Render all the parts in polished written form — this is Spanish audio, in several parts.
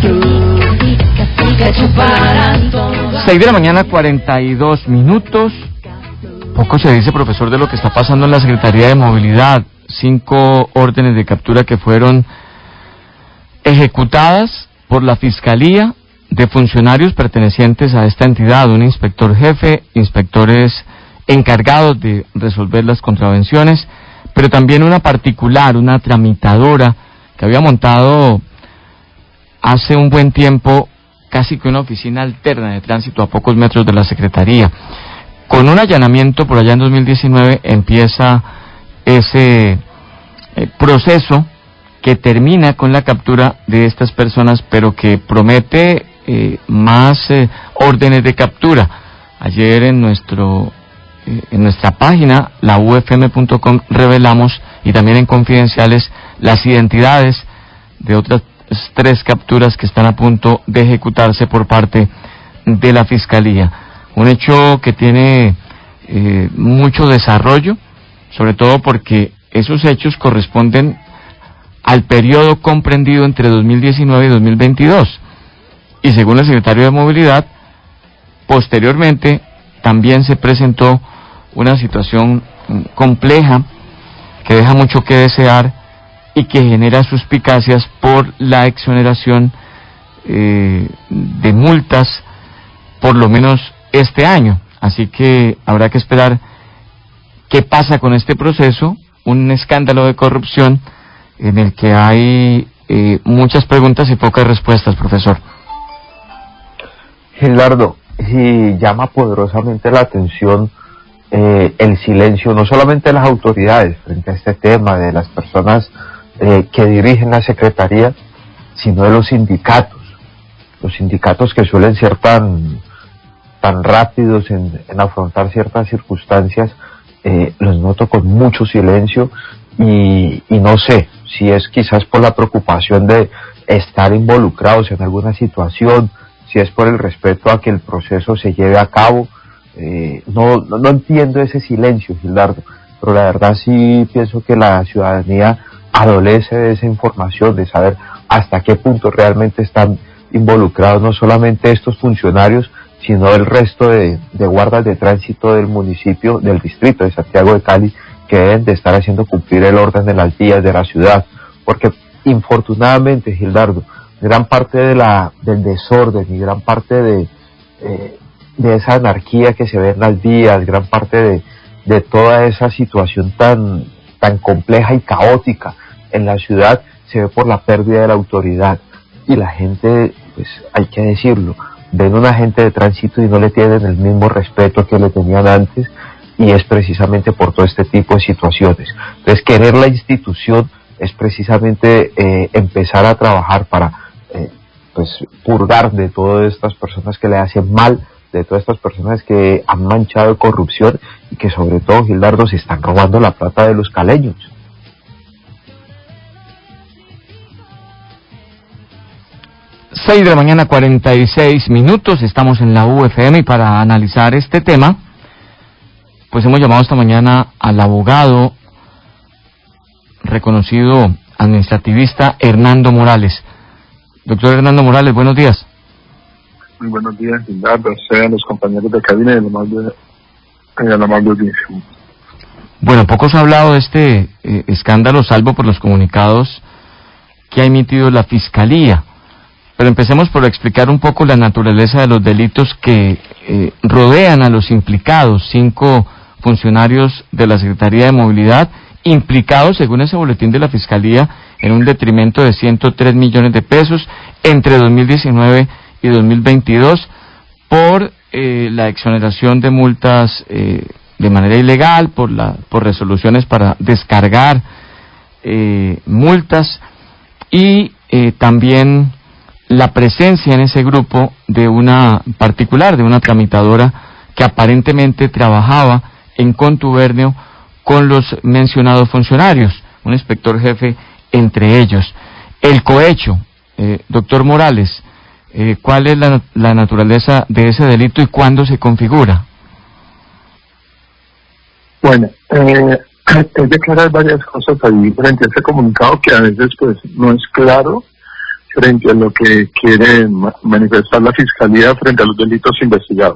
6 de la mañana, 42 minutos. Poco se dice, profesor, de lo que está pasando en la Secretaría de Movilidad. 5 órdenes de captura que fueron ejecutadas por la Fiscalía de funcionarios pertenecientes a esta entidad, un inspector jefe, inspectores encargados de resolver las contravenciones, pero también una particular, una tramitadora que había montado hace un buen tiempo casi que una oficina alterna de tránsito a pocos metros de la Secretaría. Con un allanamiento por allá en 2019 empieza ese proceso que termina con la captura de estas personas, pero que promete más órdenes de captura. Ayer en nuestra página, la ufm.com, revelamos, y también en Confidenciales, las identidades de otras 3 capturas que están a punto de ejecutarse por parte de la Fiscalía. Un hecho que tiene mucho desarrollo, sobre todo porque esos hechos corresponden al periodo comprendido entre 2019 y 2022. Y según el secretario de Movilidad, posteriormente también se presentó una situación compleja que deja mucho que desear y que genera suspicacias por la exoneración de multas, por lo menos este año. Así que habrá que esperar qué pasa con este proceso, un escándalo de corrupción en el que hay muchas preguntas y pocas respuestas, profesor. Gilardo, y llama poderosamente la atención el silencio, no solamente de las autoridades frente a este tema, de las personas que dirigen la Secretaría, sino de los sindicatos que suelen ser tan rápidos en afrontar ciertas circunstancias. Los noto con mucho silencio y no sé si es quizás por la preocupación de estar involucrados en alguna situación, si es por el respeto a que el proceso se lleve a cabo. No entiendo ese silencio, Gilardo, pero la verdad sí pienso que la ciudadanía adolece de esa información, de saber hasta qué punto realmente están involucrados no solamente estos funcionarios, sino el resto de guardas de tránsito del municipio, del distrito de Santiago de Cali, que deben de estar haciendo cumplir el orden de las vías de la ciudad. Porque infortunadamente, Gilardo, gran parte del desorden y gran parte de esa anarquía que se ve en las vías, gran parte de toda esa situación tan compleja y caótica en la ciudad, se ve por la pérdida de la autoridad. Y la gente, pues hay que decirlo, ven un agente de tránsito y no le tienen el mismo respeto que le tenían antes, y es precisamente por todo este tipo de situaciones. Entonces, querer la institución es precisamente empezar a trabajar para pues purgar de todas estas personas que le hacen mal, de todas estas personas que han manchado de corrupción y que sobre todo, Gilardo, se están robando la plata de los caleños. Seis de la mañana, 46 minutos, estamos en la UFM y para analizar este tema, pues hemos llamado esta mañana al abogado reconocido administrativista Hernando Morales. Doctor Hernando Morales, buenos días. Muy buenos días, Gilardo, a los compañeros de cabina y a la amable audiencia. Bueno, poco se ha hablado de este escándalo, salvo por los comunicados que ha emitido la Fiscalía. Pero empecemos por explicar un poco la naturaleza de los delitos que rodean a los implicados, 5 funcionarios de la Secretaría de Movilidad, implicados, según ese boletín de la Fiscalía, en un detrimento de 103 millones de pesos entre 2019 y 2022 por la exoneración de multas de manera ilegal, por resoluciones para descargar multas y también la presencia en ese grupo de una tramitadora que aparentemente trabajaba en contubernio con los mencionados funcionarios, un inspector jefe entre ellos. El cohecho, doctor Morales, ¿cuál es la naturaleza de ese delito y cuándo se configura? Bueno, hay que aclarar varias cosas ahí frente a ese comunicado que a veces pues no es claro frente a lo que quiere manifestar la Fiscalía frente a los delitos investigados.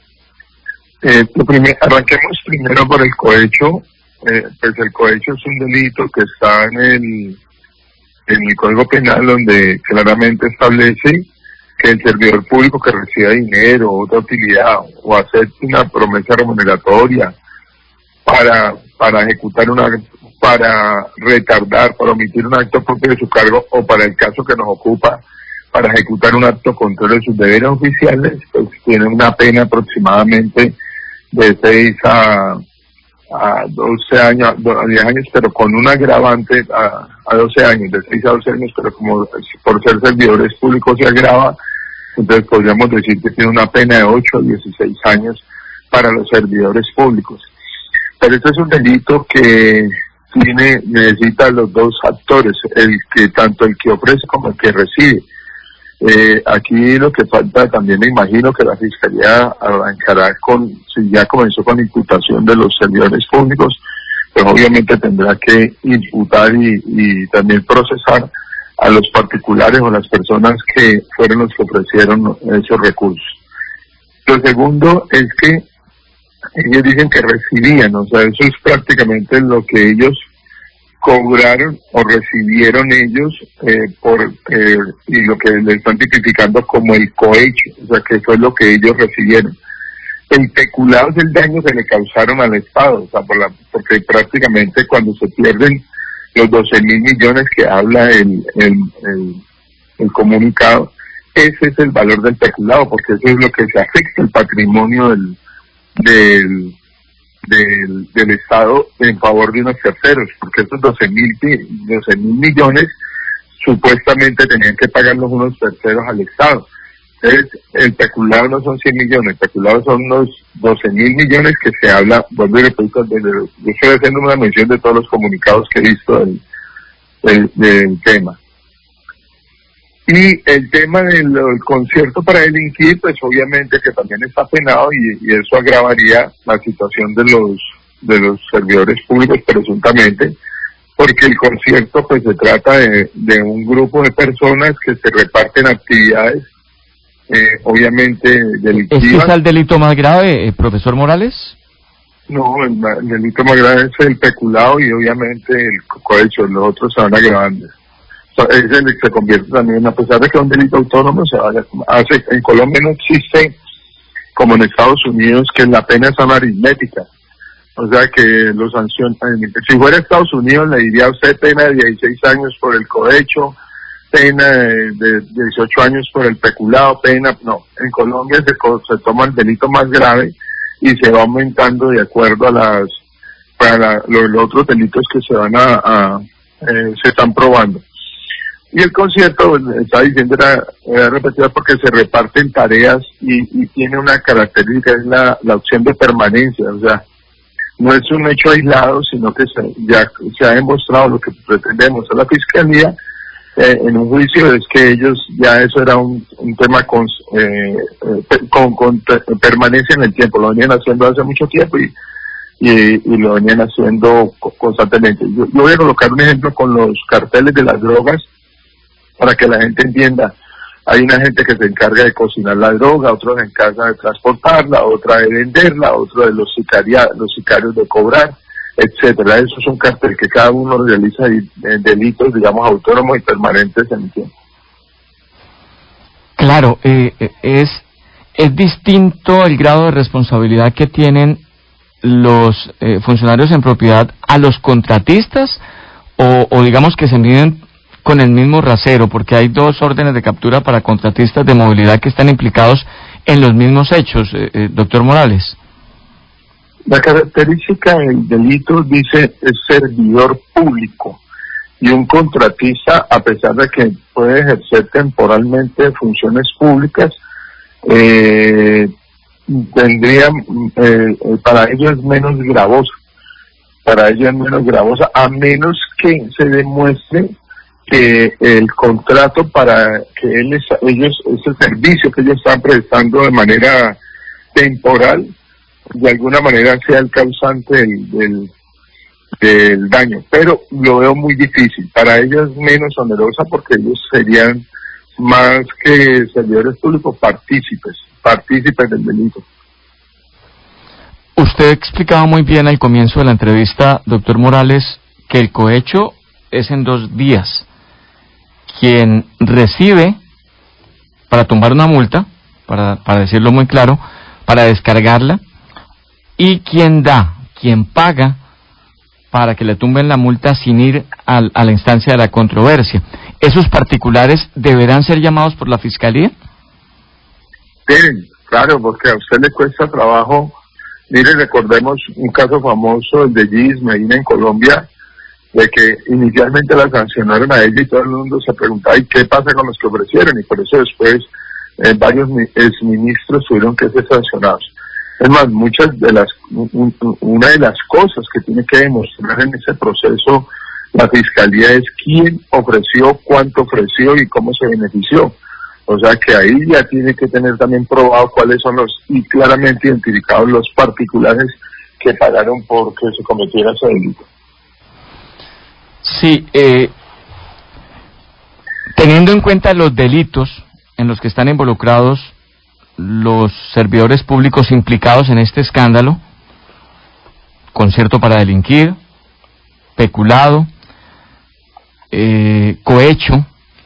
Arranquemos primero por el cohecho. Pues el cohecho es un delito que está en el Código Penal, donde claramente establece que el servidor público que reciba dinero o otra utilidad o acepte una promesa remuneratoria para ejecutar para retardar, para omitir un acto propio de su cargo, o para el caso que nos ocupa, para ejecutar un acto contrario de sus deberes oficiales, pues tiene una pena aproximadamente de 6 a 12 años, a 10 años, pero con un agravante a 12 años, de 6 a 12 años, pero como por ser servidores públicos se agrava, entonces podríamos decir que tiene una pena de 8 a 16 años para los servidores públicos. Pero este es un delito que necesita los dos actores, tanto el que ofrece como el que recibe. Aquí lo que falta también, me imagino que la Fiscalía arrancará si ya comenzó con imputación de los servidores públicos, pues obviamente tendrá que imputar y también procesar a los particulares o las personas que fueron los que ofrecieron esos recursos. Lo segundo es que ellos dicen que recibían, o sea, eso es prácticamente lo que ellos cobraron o recibieron ellos y lo que le están tipificando como el cohecho, o sea, que eso es lo que ellos recibieron. El peculado es el daño que le causaron al Estado, o sea, porque prácticamente cuando se pierden los 12.000 millones que habla el comunicado, ese es el valor del peculado, porque eso es lo que se afecta el patrimonio del Estado en favor de unos terceros, porque esos 12.000 millones supuestamente tenían que pagarlos unos terceros al Estado. Entonces, el peculado no son 100 millones, el peculado son unos 12.000 millones que se habla, vuelvo y repito, yo estoy haciendo una mención de todos los comunicados que he visto del tema. Y el tema del concierto para delinquir, pues obviamente que también está penado y eso agravaría la situación de los servidores públicos presuntamente, porque el concierto pues se trata de un grupo de personas que se reparten actividades, obviamente delictivas. ¿Este es el delito más grave, profesor Morales? No, el delito más grave es el peculado y obviamente el cohecho, los otros se van agravando. Es el que se convierte también, a pesar de que es un delito autónomo, en Colombia no existe, como en Estados Unidos, que la pena es aritmética. O sea que los sanciones, si fuera Estados Unidos le diría a usted pena de 16 años por el cohecho, pena de 18 años por el peculado, no, en Colombia se toma el delito más grave y se va aumentando de acuerdo a los otros delitos que se están probando. Y el concierto, está diciendo, era repetida porque se reparten tareas y tiene una característica, es la opción de permanencia, o sea, no es un hecho aislado, sino que ya se ha demostrado lo que pretendemos a la Fiscalía en un juicio, es que ellos, ya eso era un tema con permanencia en el tiempo, lo venían haciendo hace mucho tiempo y lo venían haciendo constantemente. Yo voy a colocar un ejemplo con los carteles de las drogas, para que la gente entienda. Hay una gente que se encarga de cocinar la droga, otro se encarga de transportarla, otra de venderla, otro de los sicarios de cobrar, etcétera. Eso es un cartel que cada uno realiza delitos, digamos, autónomos y permanentes en el tiempo. Claro, es distinto el grado de responsabilidad que tienen los funcionarios en propiedad a los contratistas, o digamos que se miden con el mismo rasero, porque hay dos órdenes de captura para contratistas de movilidad que están implicados en los mismos hechos, doctor Morales. La característica del delito dice es servidor público, y un contratista, a pesar de que puede ejercer temporalmente funciones públicas, para ellos es menos gravosa. Para ellos es menos gravosa, a menos que se demuestre que el contrato para que ese servicio que ellos están prestando de manera temporal, de alguna manera sea el causante del daño, pero lo veo muy difícil. Para ellos es menos onerosa porque ellos serían más que servidores públicos, partícipes del delito. Usted explicaba muy bien al comienzo de la entrevista, doctor Morales, que el cohecho es en 2 vías. Quien recibe para tumbar una multa, para decirlo muy claro, para descargarla, y quien da, quien paga para que le tumben la multa sin ir a la instancia de la controversia. ¿Esos particulares deberán ser llamados por la Fiscalía? Deben, claro, porque a usted le cuesta trabajo. Mire, recordemos un caso famoso, el de Gis Medina en Colombia, de que inicialmente la sancionaron a ella y todo el mundo se preguntaba ¿y qué pasa con los que ofrecieron? Y por eso después varios exministros tuvieron que ser sancionados. Es más, una de las cosas que tiene que demostrar en ese proceso la Fiscalía es quién ofreció, cuánto ofreció y cómo se benefició. O sea que ahí ya tiene que tener también probado cuáles son y claramente identificados los particulares que pagaron por que se cometiera ese delito. Sí, teniendo en cuenta los delitos en los que están involucrados los servidores públicos implicados en este escándalo, concierto para delinquir, peculado, cohecho,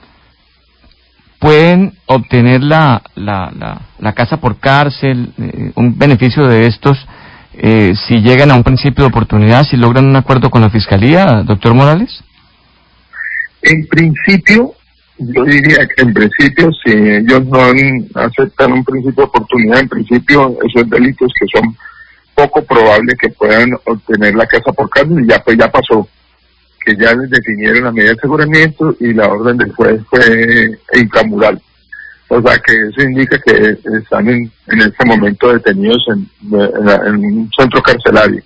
pueden obtener la casa por cárcel, un beneficio de estos, si llegan a un principio de oportunidad, si logran un acuerdo con la Fiscalía, doctor Morales? En principio, yo diría que en principio, si ellos no aceptan un principio de oportunidad, en principio esos delitos que son poco probable que puedan obtener la casa por cárcel, y ya pasó, que ya les definieron la medida de aseguramiento y la orden del juez fue intramural. O sea que eso indica que están en este momento detenidos en un centro carcelario.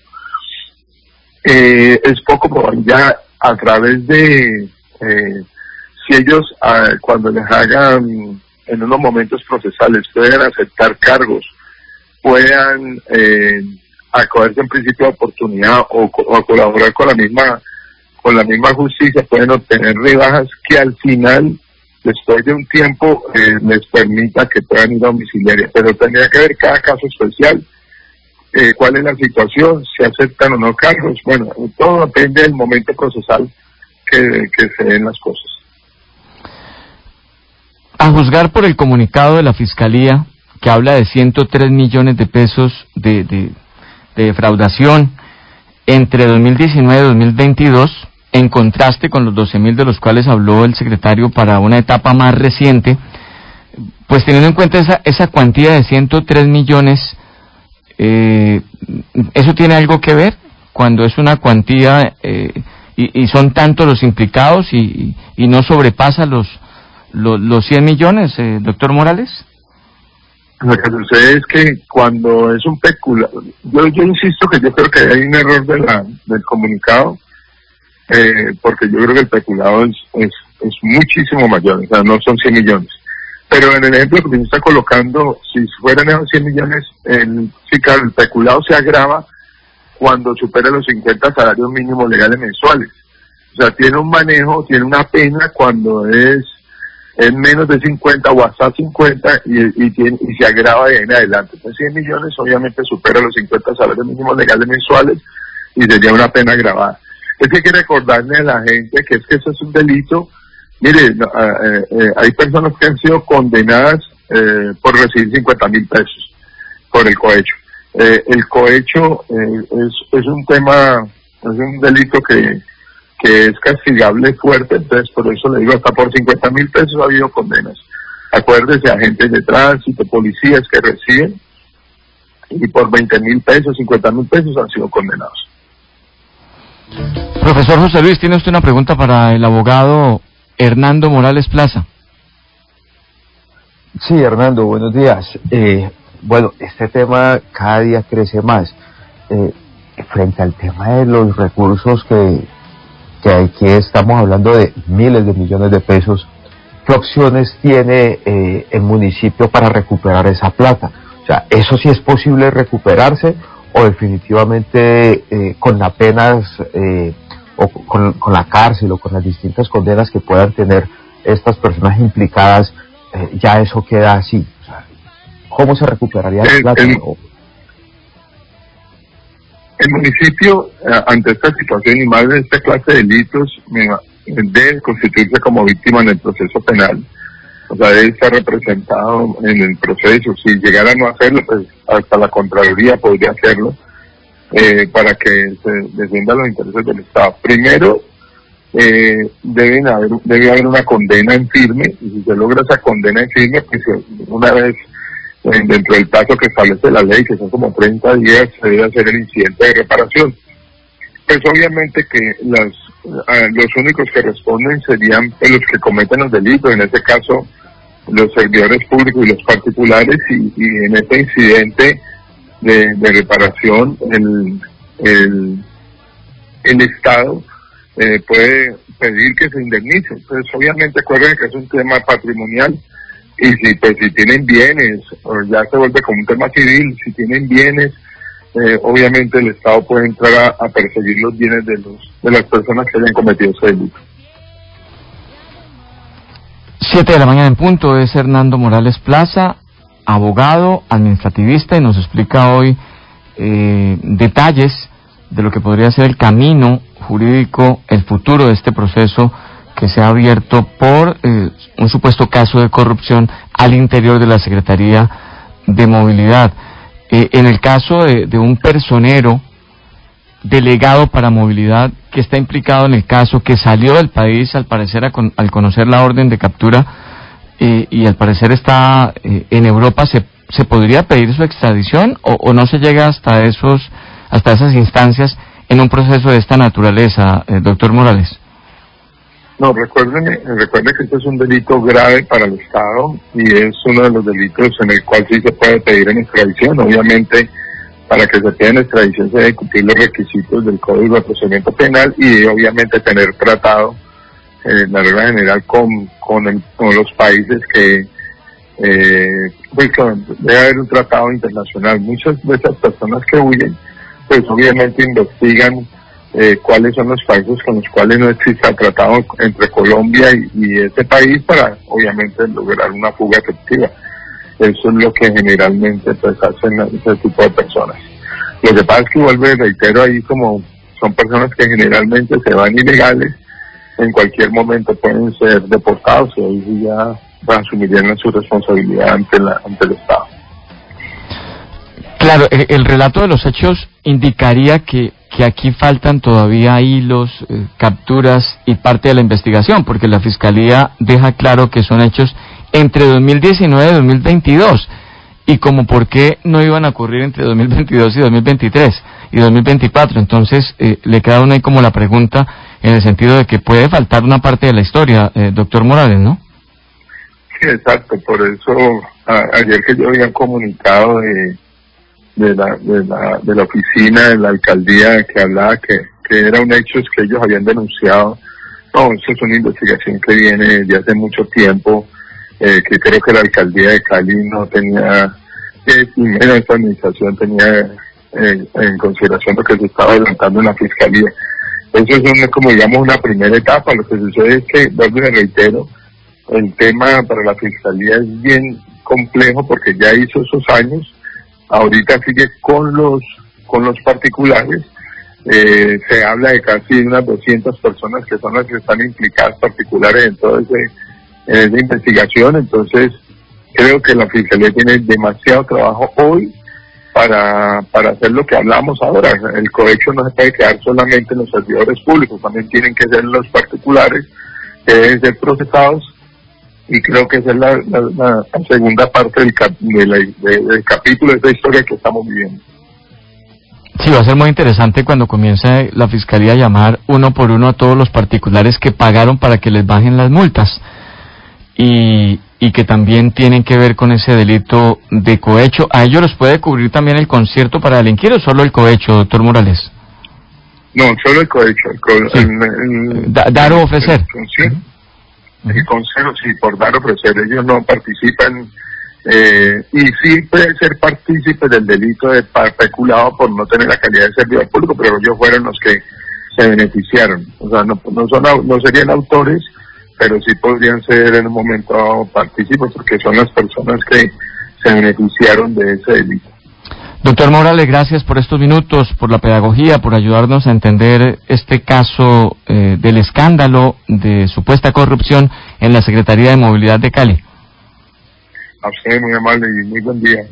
Es poco probable ya a través de si ellos cuando les hagan en unos momentos procesales puedan aceptar cargos, puedan acogerse en principio de oportunidad o colaborar con la misma justicia, pueden obtener rebajas que al final, después de un tiempo, les permita que puedan ir a domiciliaria. Pero tendría que ver cada caso especial, cuál es la situación, si aceptan o no cargos. Bueno, todo depende del momento procesal que se den las cosas. A juzgar por el comunicado de la Fiscalía, que habla de 103 millones de pesos de defraudación entre 2019 y 2022, en contraste con los 12.000 de los cuales habló el secretario para una etapa más reciente, pues teniendo en cuenta esa cuantía de 103 millones, ¿eso tiene algo que ver cuando es una cuantía y son tantos los implicados y no sobrepasa los 100 millones, doctor Morales? Lo que sucede es que cuando es un peculado, yo insisto que yo creo que hay un error del comunicado, porque yo creo que el peculado es muchísimo mayor, o sea, no son 100 millones. Pero en el ejemplo que me está colocando, si fueran esos 100 millones, sí, claro, el peculado se agrava cuando supera los 50 salarios mínimos legales mensuales. O sea, tiene un manejo, tiene una pena cuando es menos de 50 o hasta 50 y se agrava de ahí en adelante. Entonces 100 millones obviamente supera los 50 salarios mínimos legales mensuales y sería una pena agravada. Es que hay que recordarle a la gente que eso es un delito. Mire, hay personas que han sido condenadas por recibir 50.000 pesos por el cohecho. El cohecho es un tema, es un delito que es castigable fuerte, entonces por eso le digo, hasta por 50.000 pesos ha habido condenas. Acuérdese, agentes de tránsito, policías que reciben, y por 20.000 pesos, 50.000 pesos han sido condenados. Profesor José Luis, ¿tiene usted una pregunta para el abogado Hernando Morales Plaza? Sí, Hernando, buenos días. Bueno, este tema cada día crece más. Frente al tema de los recursos que aquí estamos hablando de miles de millones de pesos, ¿qué opciones tiene el municipio para recuperar esa plata? O sea, ¿eso sí es posible recuperarse o definitivamente con las penas o con la cárcel o con las distintas condenas que puedan tener estas personas implicadas, ya eso queda así. O sea, ¿cómo se recuperaría la plata? El municipio, ante esta situación y más de esta clase de delitos, debe constituirse como víctima en el proceso penal. O sea, debe estar representado en el proceso. Si llegara a no hacerlo, pues hasta la Contraloría podría hacerlo, para que se defiendan los intereses del Estado. Primero, debe haber una condena en firme, y si se logra esa condena en firme, pues una vez dentro del plazo que establece la ley, que son como 30 días, se debe hacer el incidente de reparación. Pues obviamente que los únicos que responden serían los que cometen los delitos, en este caso los servidores públicos y los particulares, y en este incidente de reparación el Estado puede pedir que se indemnice. Entonces obviamente acuérdense que es un tema patrimonial, y si tienen bienes, o ya se vuelve como un tema civil, si tienen bienes, obviamente el Estado puede entrar a perseguir los bienes de las personas que hayan cometido ese delito. 7 de la mañana en punto. Es Hernando Morales Plaza, abogado, administrativista, y nos explica hoy detalles de lo que podría ser el camino jurídico, el futuro de este proceso que se ha abierto por un supuesto caso de corrupción al interior de la Secretaría de Movilidad. En el caso de un personero delegado para movilidad que está implicado en el caso, que salió del país al parecer al conocer la orden de captura, y al parecer está en Europa, ¿se podría pedir su extradición o no se llega hasta esas instancias en un proceso de esta naturaleza, doctor Morales? No, recuerde que este es un delito grave para el Estado, y es uno de los delitos en el cual sí se puede pedir en extradición. Obviamente, para que se pida en extradición se deben cumplir los requisitos del Código de Procedimiento Penal, y obviamente tener tratado la regla general con los países que debe haber un tratado internacional. Muchas de esas personas que huyen, pues obviamente investigan cuáles son los países con los cuales no exista tratado entre Colombia y ese país, para obviamente lograr una fuga efectiva. Eso es lo que generalmente pues hacen ese tipo de personas. Lo que pasa es que, vuelvo y reitero, ahí como son personas que generalmente se van ilegales, en cualquier momento pueden ser deportados, y ahí ya asumirían su responsabilidad ante el Estado. Claro, el relato de los hechos indicaría que aquí faltan todavía hilos, capturas y parte de la investigación, porque la Fiscalía deja claro que son hechos entre 2019 y 2022, y como por qué no iban a ocurrir entre 2022 y 2023 y 2024. Entonces le queda a uno ahí como la pregunta, en el sentido de que puede faltar una parte de la historia, doctor Morales, ¿no? Sí, exacto. Por eso ayer que yo había comunicado de la oficina de la alcaldía, que hablaba que era un hecho que ellos habían denunciado. No, eso es una investigación que viene desde hace mucho tiempo, que creo que la alcaldía de Cali no tenía, primero esta administración tenía en consideración lo que se estaba adelantando en la fiscalía. Eso es como digamos una primera etapa. Lo que sucede es que, vuelvo y reitero, el tema para la fiscalía es bien complejo, porque ya hizo esos años. Ahorita sigue con los particulares. Se habla de casi unas 200 personas que son las que están implicadas particulares en toda esa investigación. Entonces creo que la Fiscalía tiene demasiado trabajo hoy para hacer lo que hablamos ahora. El cohecho no se puede quedar solamente en los servidores públicos, también tienen que ser los particulares que deben ser procesados, y creo que esa es la segunda parte del capítulo de esta historia que estamos viviendo. Sí, va a ser muy interesante cuando comience la Fiscalía a llamar uno por uno a todos los particulares que pagaron para que les bajen las multas, y que también tienen que ver con ese delito de cohecho. ¿A ellos los puede cubrir también el concierto para delinquir o solo el cohecho, doctor Morales? No, solo el cohecho. Sí. Dar o ofrecer. El concierto, sí, por dar o ofrecer. Ellos no participan, y sí pueden ser partícipes del delito de peculado por no tener la calidad de servidor público, pero ellos fueron los que se beneficiaron. O sea, no serían autores, pero sí podrían ser en un momento dado partícipes porque son las personas que se beneficiaron de ese delito. Doctor Morales, gracias por estos minutos, por la pedagogía, por ayudarnos a entender este caso del escándalo de supuesta corrupción en la Secretaría de Movilidad de Cali. A usted, muy amable y muy buen día.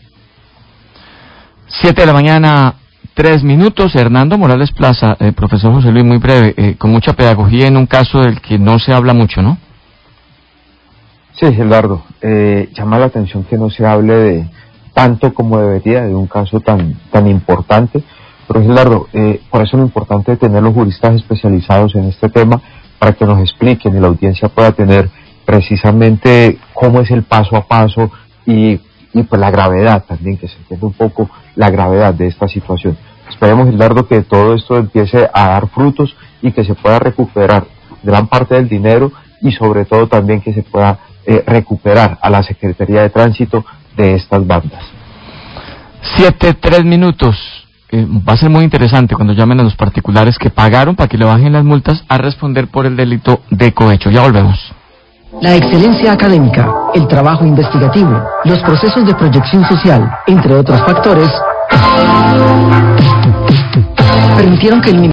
7:03 a.m. Hernando Morales Plaza, profesor José Luis, muy breve, con mucha pedagogía en un caso del que no se habla mucho, ¿no? Sí, Gerardo, llama la atención que no se hable de tanto como debería de un caso tan importante, pero Gerardo, por eso es lo importante tener los juristas especializados en este tema para que nos expliquen y la audiencia pueda tener precisamente cómo es el paso a paso y pues la gravedad también, que se entienda un poco la gravedad de esta situación. Esperemos, Gerardo, que todo esto empiece a dar frutos y que se pueda recuperar gran parte del dinero y sobre todo también que se pueda recuperar a la Secretaría de Tránsito de estas bandas. 7:03 a.m. Va a ser muy interesante cuando llamen a los particulares que pagaron para que le bajen las multas a responder por el delito de cohecho. Ya volvemos. La excelencia académica, el trabajo investigativo, los procesos de proyección social, entre otros factores, permitieron que el